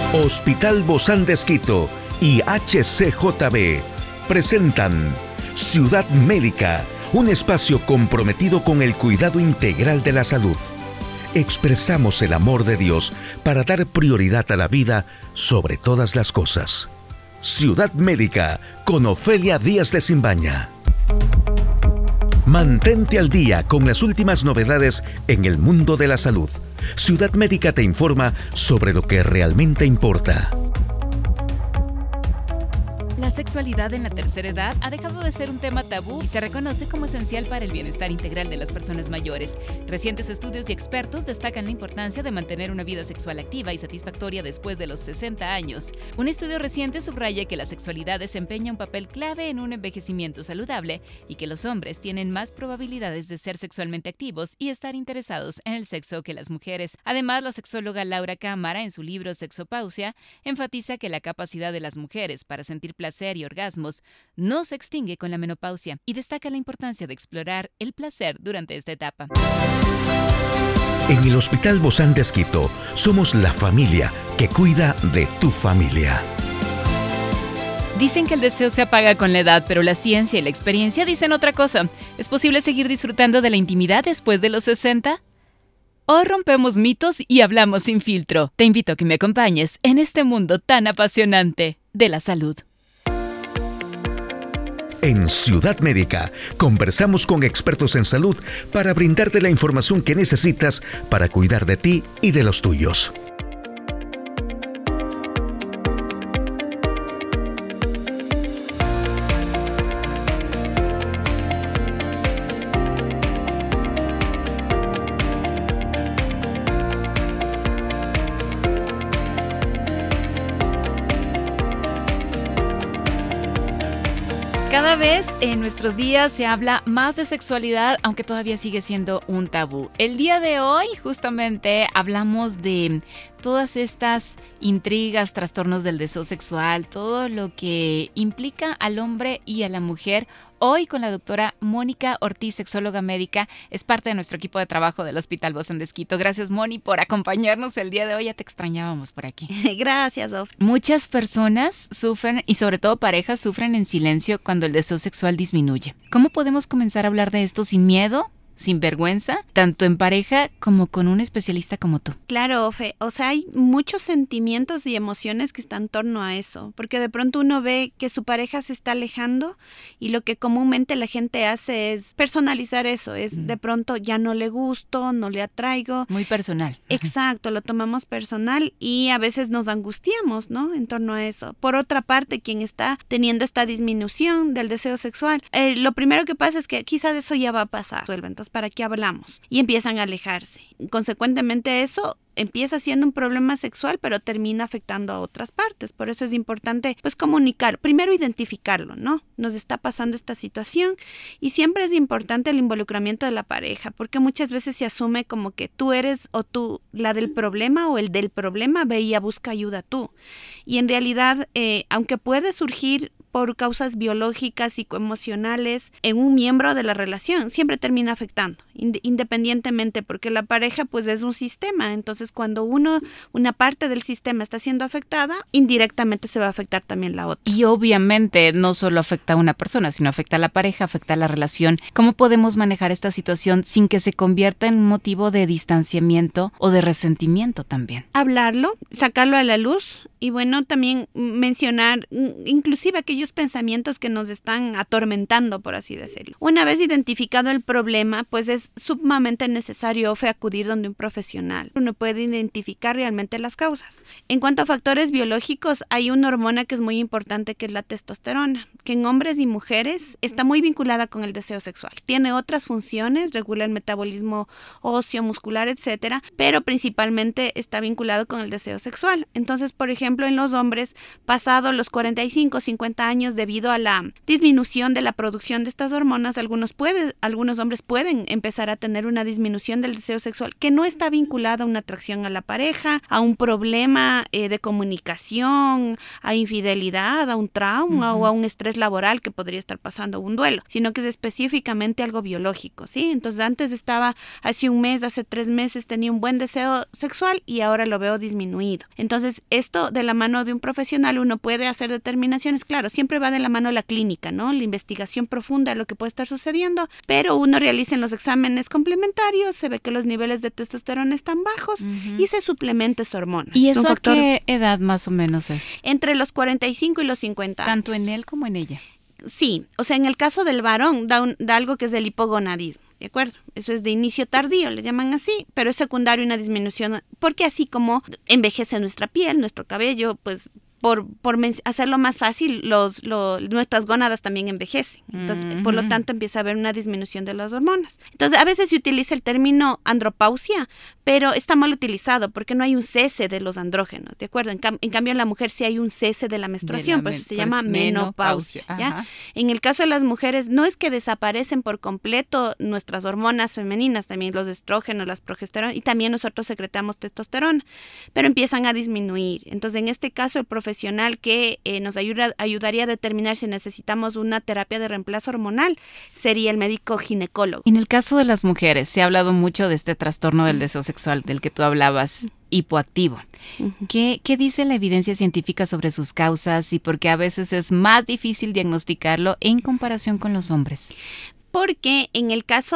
Hospital Bozán de Esquito y HCJB presentan Ciudad Médica, un espacio comprometido con el cuidado integral de la salud. Expresamos el amor de Dios para dar prioridad a la vida sobre todas las cosas. Ciudad Médica con Ofelia Díaz de Simbaña. Mantente al día con las últimas novedades en el mundo de la salud. Ciudad Médica te informa sobre lo que realmente importa. La sexualidad en la tercera edad ha dejado de ser un tema tabú y se reconoce como esencial para el bienestar integral de las personas mayores. Recientes estudios y expertos destacan la importancia de mantener una vida sexual activa y satisfactoria después de los 60 años. Un estudio reciente subraya que la sexualidad desempeña un papel clave en un envejecimiento saludable y que los hombres tienen más probabilidades de ser sexualmente activos y estar interesados en el sexo que las mujeres. Además, la sexóloga Laura Cámara, en su libro Sexopausia, enfatiza que la capacidad de las mujeres para sentir placer y orgasmos no se extingue con la menopausia y destaca la importancia de explorar el placer durante esta etapa. En el Hospital Bozán de Esquito somos la familia que cuida de tu familia. Dicen que el deseo se apaga con la edad, pero la ciencia y la experiencia dicen otra cosa. ¿Es posible seguir disfrutando de la intimidad después de los 60? Hoy rompemos mitos y hablamos sin filtro. Te invito a que me acompañes en este mundo tan apasionante de la salud. En Ciudad Médica conversamos con expertos en salud para brindarte la información que necesitas para cuidar de ti y de los tuyos. Cada vez en nuestros días se habla más de sexualidad, aunque todavía sigue siendo un tabú. El día de hoy justamente hablamos de todas estas intrigas, trastornos del deseo sexual, todo lo que implica al hombre y a la mujer. Hoy con la doctora Mónica Ortiz, sexóloga médica, es parte de nuestro equipo de trabajo del Hospital Bozán de Esquito. Gracias, Moni, por acompañarnos el día de hoy. Ya te extrañábamos por aquí. Gracias, Of. Muchas personas sufren, y sobre todo parejas, sufren en silencio cuando el deseo sexual disminuye. ¿Cómo podemos comenzar a hablar de esto sin miedo, sin vergüenza, tanto en pareja como con un especialista como tú? Claro, Ofe, o sea, hay muchos sentimientos y emociones que están en torno a eso, porque de pronto uno ve que su pareja se está alejando y lo que comúnmente la gente hace es personalizar eso, es de pronto ya no le gusto, no le atraigo. Muy personal. Exacto, lo tomamos personal y a veces nos angustiamos, ¿no? En torno a eso. Por otra parte, quien está teniendo esta disminución del deseo sexual, lo primero que pasa es que quizás eso ya va a pasar, entonces ¿para qué hablamos? Y empiezan a alejarse. Consecuentemente eso empieza siendo un problema sexual, pero termina afectando a otras partes. Por eso es importante, pues, comunicar. Primero, identificarlo, ¿no? Nos está pasando esta situación y siempre es importante el involucramiento de la pareja, porque muchas veces se asume como que tú eres o tú la del problema o el del problema, ve y busca ayuda tú. Y en realidad, aunque puede surgir por causas biológicas, psicoemocionales, en un miembro de la relación, siempre termina afectando, independientemente, porque la pareja pues es un sistema, entonces cuando una parte del sistema está siendo afectada, indirectamente se va a afectar también la otra. Y obviamente no solo afecta a una persona, sino afecta a la pareja, afecta a la relación. ¿Cómo podemos manejar esta situación sin que se convierta en un motivo de distanciamiento o de resentimiento también? Hablarlo, sacarlo a la luz y bueno, también mencionar inclusive aquellos pensamientos que nos están atormentando, por así decirlo. Una vez identificado el problema, pues es sumamente necesario acudir donde un profesional. Uno puede identificar realmente las causas. En cuanto a factores biológicos, hay una hormona que es muy importante, que es la testosterona, que en hombres y mujeres está muy vinculada con el deseo sexual. Tiene otras funciones, regula el metabolismo óseo, muscular, etcétera, pero principalmente está vinculado con el deseo sexual. Entonces, por ejemplo, en los hombres, pasado los 45, 50 años, debido a la disminución de la producción de estas hormonas, algunos hombres pueden empezar a tener una disminución del deseo sexual que no está vinculada a una atracción a la pareja, a un problema de comunicación, a infidelidad, a un trauma o a un estrés laboral que podría estar pasando, un duelo, sino que es específicamente algo biológico, ¿sí? Entonces antes estaba, hace un mes, hace 3 meses tenía un buen deseo sexual y ahora lo veo disminuido. Entonces esto de la mano de un profesional uno puede hacer determinaciones. Claro, siempre va de la mano la clínica, ¿no? La investigación profunda de lo que puede estar sucediendo, pero uno realiza en los exámenes complementarios, se ve que los niveles de testosterona están bajos y se suplementa esa hormona. ¿Y eso a qué edad más o menos es? Entre los 45 y los 50 años. ¿Tanto en él como en ella? Sí, o sea, en el caso del varón da algo que es el hipogonadismo, ¿de acuerdo? Eso es de inicio tardío, le llaman así, pero es secundario una disminución, porque así como envejece nuestra piel, nuestro cabello, pues por hacerlo más fácil, nuestras gónadas también envejecen. Entonces, por lo tanto, empieza a haber una disminución de las hormonas. Entonces, a veces se utiliza el término andropausia, pero está mal utilizado porque no hay un cese de los andrógenos, ¿de acuerdo? En cambio, en la mujer sí hay un cese de la menstruación, por eso se llama menopausia, ¿ya? En el caso de las mujeres, no es que desaparecen por completo nuestras hormonas femeninas, también los estrógenos, las progesteronas, y también nosotros secretamos testosterona, pero empiezan a disminuir. Entonces, en este caso, el profesional que nos ayudaría a determinar si necesitamos una terapia de reemplazo hormonal sería el médico ginecólogo. En el caso de las mujeres, se ha hablado mucho de este trastorno del deseo sexual del que tú hablabas, hipoactivo. ¿Qué dice la evidencia científica sobre sus causas y por qué a veces es más difícil diagnosticarlo en comparación con los hombres? Porque en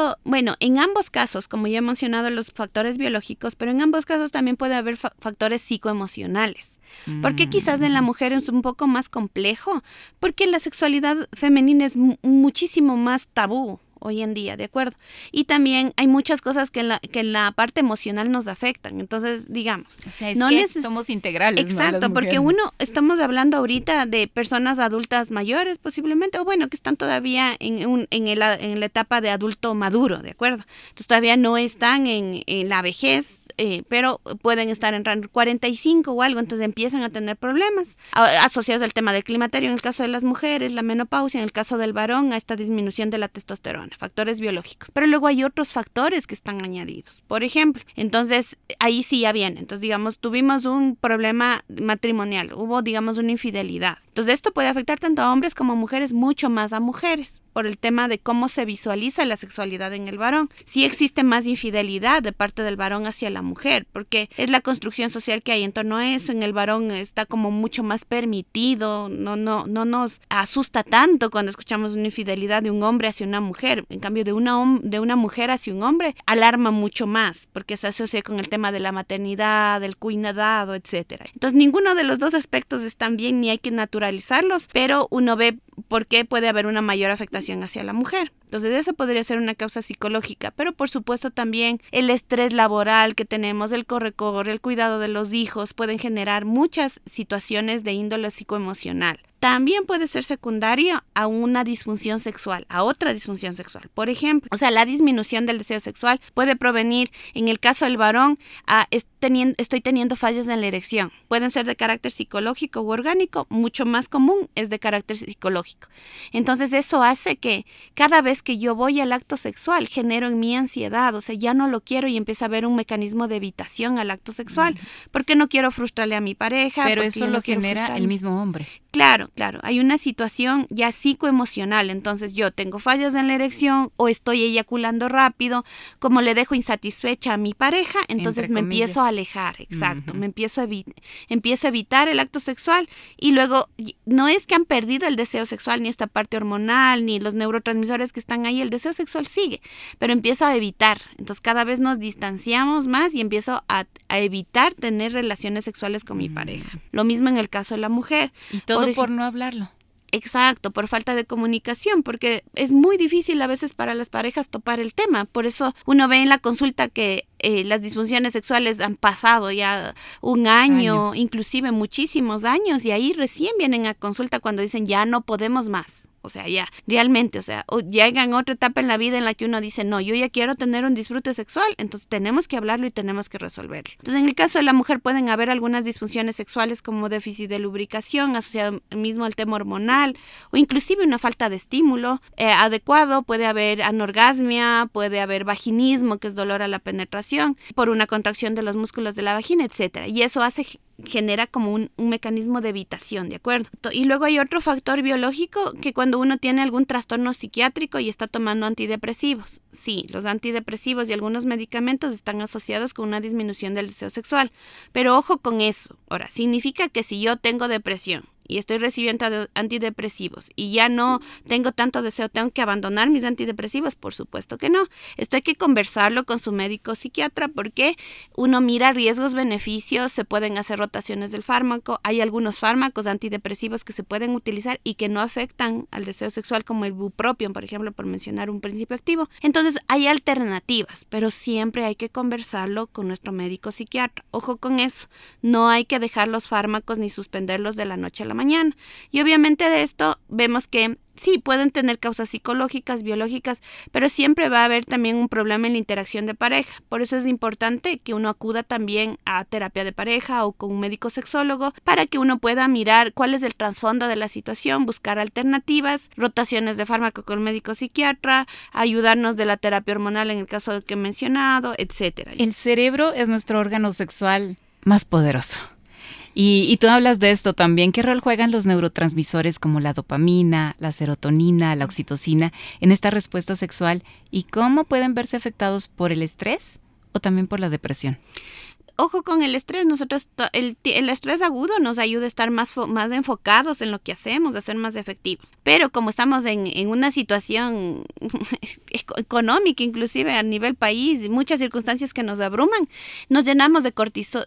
ambos casos, como ya he mencionado, los factores biológicos, pero en ambos casos también puede haber factores psicoemocionales. Porque quizás en la mujer es un poco más complejo, porque la sexualidad femenina es muchísimo más tabú hoy en día, ¿de acuerdo? Y también hay muchas cosas que en la parte emocional nos afectan. Entonces, digamos, o sea, somos integrales. Exacto, ¿no? porque estamos hablando ahorita de personas adultas mayores posiblemente, o bueno, que están todavía en la etapa de adulto maduro, ¿de acuerdo? Entonces todavía no están en la vejez, pero pueden estar en rango 45 o algo, entonces empiezan a tener problemas asociados al tema del climaterio, en el caso de las mujeres, la menopausia, en el caso del varón, a esta disminución de la testosterona, factores biológicos. Pero luego hay otros factores que están añadidos, por ejemplo, entonces ahí sí ya viene, entonces digamos, tuvimos un problema matrimonial, hubo digamos una infidelidad, entonces esto puede afectar tanto a hombres como a mujeres, mucho más a mujeres, por el tema de cómo se visualiza la sexualidad en el varón. Sí existe más infidelidad de parte del varón hacia la mujer, porque es la construcción social que hay en torno a eso. En el varón está como mucho más permitido, no nos asusta tanto cuando escuchamos una infidelidad de un hombre hacia una mujer. En cambio, de una mujer hacia un hombre, alarma mucho más, porque se asocia con el tema de la maternidad, del cuidado, etcétera. Entonces, ninguno de los dos aspectos están bien ni hay que naturalizarlos, pero uno ve por qué puede haber una mayor afectación hacia la mujer. Entonces, eso podría ser una causa psicológica, pero por supuesto también el estrés laboral que tenemos, el corre-corre, el cuidado de los hijos, pueden generar muchas situaciones de índole psicoemocional. También puede ser secundario a una disfunción sexual, a otra disfunción sexual. Por ejemplo, o sea, la disminución del deseo sexual puede provenir, en el caso del varón, estoy teniendo fallas en la erección. Pueden ser de carácter psicológico u orgánico, mucho más común es de carácter psicológico. Entonces, eso hace que cada vez que yo voy al acto sexual, genero en mí ansiedad, o sea, ya no lo quiero y empieza a haber un mecanismo de evitación al acto sexual, porque no quiero frustrarle a mi pareja. Pero eso lo genera el mismo hombre. Claro, hay una situación ya psicoemocional, entonces yo tengo fallas en la erección o estoy eyaculando rápido, como le dejo insatisfecha a mi pareja, entonces me empiezo a alejar, exacto, me empiezo a evitar el acto sexual y luego no es que han perdido el deseo sexual, ni esta parte hormonal, ni los neurotransmisores que están ahí, el deseo sexual sigue, pero empiezo a evitar, entonces cada vez nos distanciamos más y empiezo a evitar tener relaciones sexuales con mi pareja. Lo mismo en el caso de la mujer. Y todo por no hablarlo. Exacto, por falta de comunicación, porque es muy difícil a veces para las parejas topar el tema. Por eso uno ve en la consulta que las disfunciones sexuales han pasado ya un año, inclusive muchísimos años, y ahí recién vienen a consulta cuando dicen ya no podemos más. O sea, ya, realmente, o sea, llegan a otra etapa en la vida en la que uno dice, no, yo ya quiero tener un disfrute sexual, entonces tenemos que hablarlo y tenemos que resolverlo. Entonces, en el caso de la mujer pueden haber algunas disfunciones sexuales como déficit de lubricación asociado mismo al tema hormonal o inclusive una falta de estímulo adecuado, puede haber anorgasmia, puede haber vaginismo, que es dolor a la penetración, por una contracción de los músculos de la vagina, etcétera. Y eso hace genera como un mecanismo de evitación, ¿de acuerdo? Y luego hay otro factor biológico, que cuando uno tiene algún trastorno psiquiátrico y está tomando antidepresivos. Sí, los antidepresivos y algunos medicamentos están asociados con una disminución del deseo sexual. Pero ojo con eso. Ahora, significa que si yo tengo depresión y estoy recibiendo antidepresivos y ya no tengo tanto deseo, ¿tengo que abandonar mis antidepresivos? Por supuesto que no. Esto hay que conversarlo con su médico psiquiatra, porque uno mira riesgos, beneficios, se pueden hacer rotaciones del fármaco. Hay algunos fármacos antidepresivos que se pueden utilizar y que no afectan al deseo sexual, como el bupropión, por ejemplo, por mencionar un principio activo. Entonces hay alternativas, pero siempre hay que conversarlo con nuestro médico psiquiatra. Ojo con eso. No hay que dejar los fármacos ni suspenderlos de la noche a la mañana. Y obviamente de esto vemos que sí, pueden tener causas psicológicas, biológicas, pero siempre va a haber también un problema en la interacción de pareja. Por eso es importante que uno acuda también a terapia de pareja o con un médico sexólogo, para que uno pueda mirar cuál es el trasfondo de la situación, buscar alternativas, rotaciones de fármaco con el médico psiquiatra, ayudarnos de la terapia hormonal en el caso que he mencionado, etcétera. El cerebro es nuestro órgano sexual más poderoso. Y tú hablas de esto también. ¿Qué rol juegan los neurotransmisores como la dopamina, la serotonina, la oxitocina en esta respuesta sexual? ¿Y cómo pueden verse afectados por el estrés o también por la depresión? Ojo con el estrés. Nosotros, el estrés agudo nos ayuda a estar más enfocados en lo que hacemos, a ser más efectivos. Pero como estamos en una situación económica, inclusive a nivel país, muchas circunstancias que nos abruman, nos llenamos de cortisol,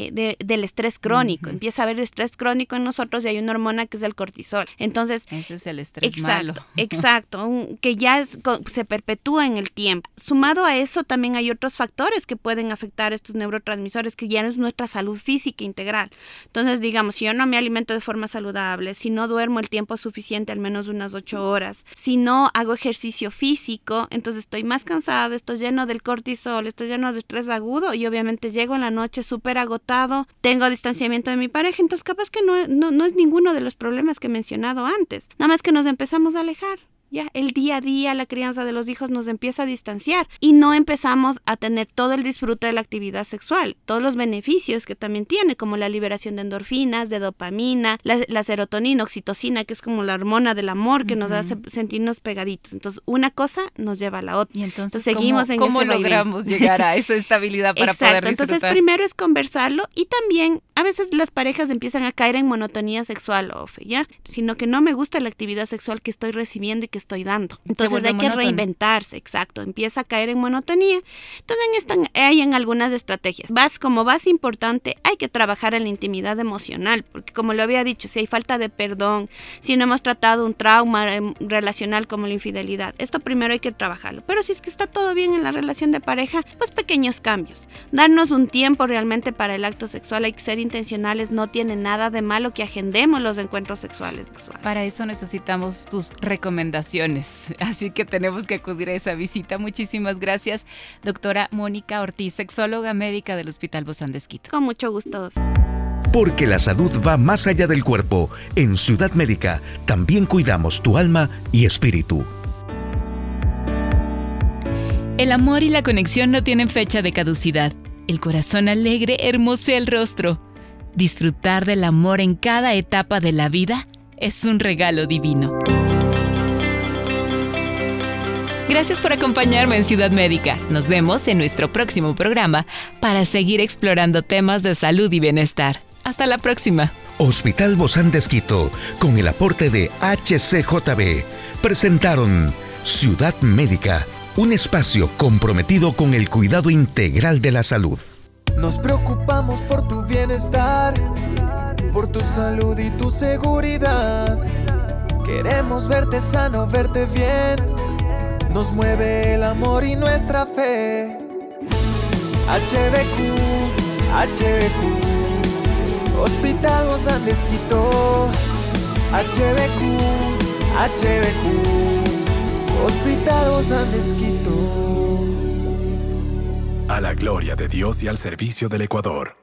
del estrés crónico. Uh-huh. Empieza a haber estrés crónico en nosotros y hay una hormona que es el cortisol. Entonces, ese es el estrés malo. Exacto, que ya se perpetúa en el tiempo. Sumado a eso, también hay otros factores que pueden afectar estos neurotransmisores, que ya no es nuestra salud física integral. Entonces, digamos, si yo no me alimento de forma saludable, si no duermo el tiempo suficiente, al menos unas 8 horas, si no hago ejercicio físico, entonces estoy más cansada, estoy lleno del cortisol, estoy lleno de estrés agudo y obviamente llego en la noche súper agotado, tengo distanciamiento de mi pareja, entonces capaz que no es ninguno de los problemas que he mencionado antes, nada más que nos empezamos a alejar. Ya, el día a día, la crianza de los hijos nos empieza a distanciar y no empezamos a tener todo el disfrute de la actividad sexual, todos los beneficios que también tiene, como la liberación de endorfinas, de dopamina, la serotonina, oxitocina, que es como la hormona del amor que nos hace sentirnos pegaditos. Entonces, una cosa nos lleva a la otra. Y entonces seguimos ¿cómo logramos llegar a esa estabilidad para poder disfrutar? Entonces, primero es conversarlo, y también a veces las parejas empiezan a caer en monotonía sexual, ¿ya? Sino que no me gusta la actividad sexual que estoy recibiendo y que estoy dando. Entonces hay que reinventarse, exacto. Empieza a caer en monotonía. Entonces en esto hay algunas estrategias. Como base importante, hay que trabajar en la intimidad emocional, porque como lo había dicho, si hay falta de perdón, si no hemos tratado un trauma relacional como la infidelidad, esto primero hay que trabajarlo. Pero si es que está todo bien en la relación de pareja, pues pequeños cambios. Darnos un tiempo realmente para el acto sexual, hay que ser intencionales, no tiene nada de malo que agendemos los encuentros sexuales. Para eso necesitamos tus recomendaciones, así que tenemos que acudir a esa visita. Muchísimas gracias, doctora Mónica Ortiz, sexóloga médica del Hospital Bozán de Esquito. Con mucho gusto. Porque la salud va más allá del cuerpo. En Ciudad Médica también cuidamos tu alma y espíritu. El amor y la conexión no tienen fecha de caducidad. El corazón alegre hermosea el rostro. Disfrutar del amor en cada etapa de la vida es un regalo divino. Gracias por acompañarme en Ciudad Médica. Nos vemos en nuestro próximo programa para seguir explorando temas de salud y bienestar. Hasta la próxima. Hospital Bozán de Esquito, con el aporte de HCJB, presentaron Ciudad Médica, un espacio comprometido con el cuidado integral de la salud. Nos preocupamos por tu bienestar, por tu salud y tu seguridad. Queremos verte sano, verte bien. Nos mueve el amor y nuestra fe. HBQ, Hospital Bozán de Esquito. HBQ, Hospital Bozán de Esquito. A la gloria de Dios y al servicio del Ecuador.